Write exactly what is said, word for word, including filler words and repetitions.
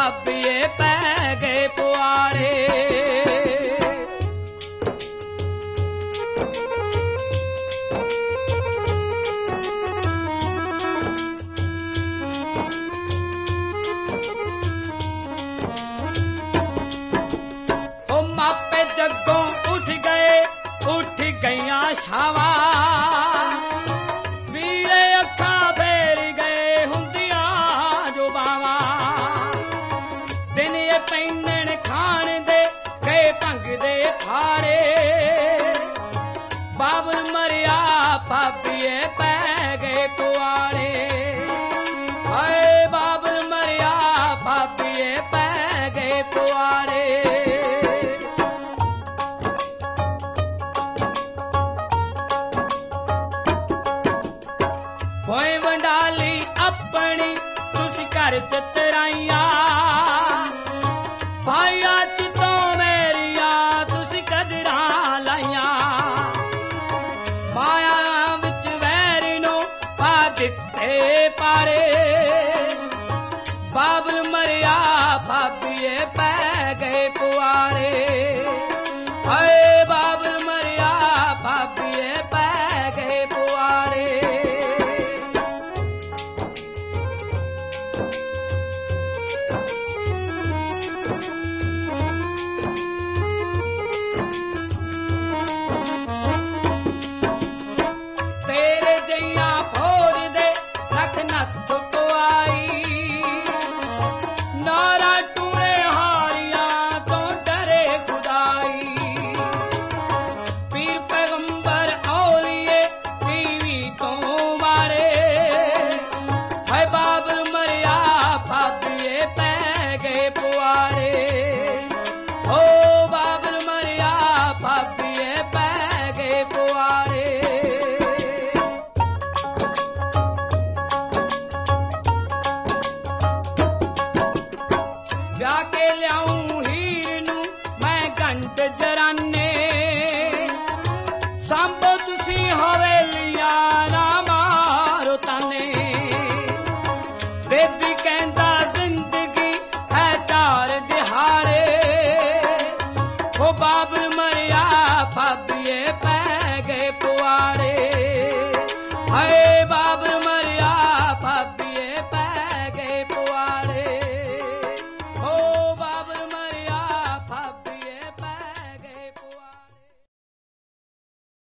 भाभीए पै गए पुआड़े। मापे जगों उठ गए उठ गईया छावा वीरे अखा फेर गए हुंदिया जो बावा दिन ये पैनण खान दे गए भंग दे फाड़े बाबल मरिया भाभीए पै गए पुआड़े हाय बाबल मरिया भाभीए पै गए पुआड़े। होए वंडाली अपनी तुसी घर चतराइया भाइया च तो मेरिया तुसी कदरा लाइया माया विच वैर नो पा दिते पाड़े बाबल मरिया भाभीए पै गए पुआड़े हाय बाबल मरिया भाभीए पै गए पुआड़े। जराने सांभो तुसी हवेलियां ना मारो ताने बेबी कहंदा जिंदगी है चार दिहाड़े ओ बाबल मरिया भाभीए पै गए पुआड़े।